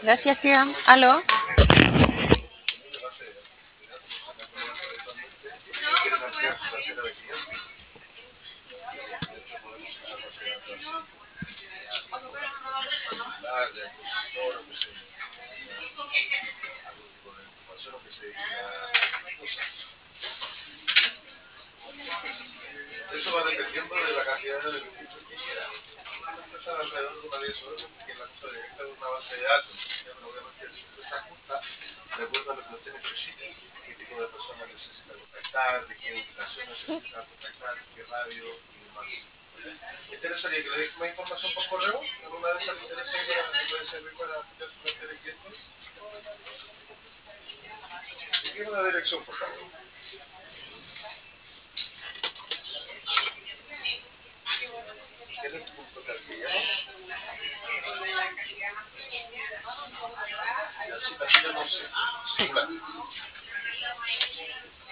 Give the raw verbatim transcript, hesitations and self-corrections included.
Gracias, tía. ¿Aló? Eso va dependiendo de la cantidad de beneficios que quiera. Empezar alrededor de una diez horas, porque la cosa directa de una base de datos, obviamente siempre se ajusta de acuerdo a lo que usted necesite, qué tipo de personas necesita contactar, de qué ubicación necesita contactar, qué radio y demás. ¿Le interesaría que le deje más información por correo? ¿Alguna de esas le interesa y le puede servir para aplicar su cartera de clientes? Si tiene una dirección, por favor. ¿Tiene punto castellano? Y así, así le no sé, singular.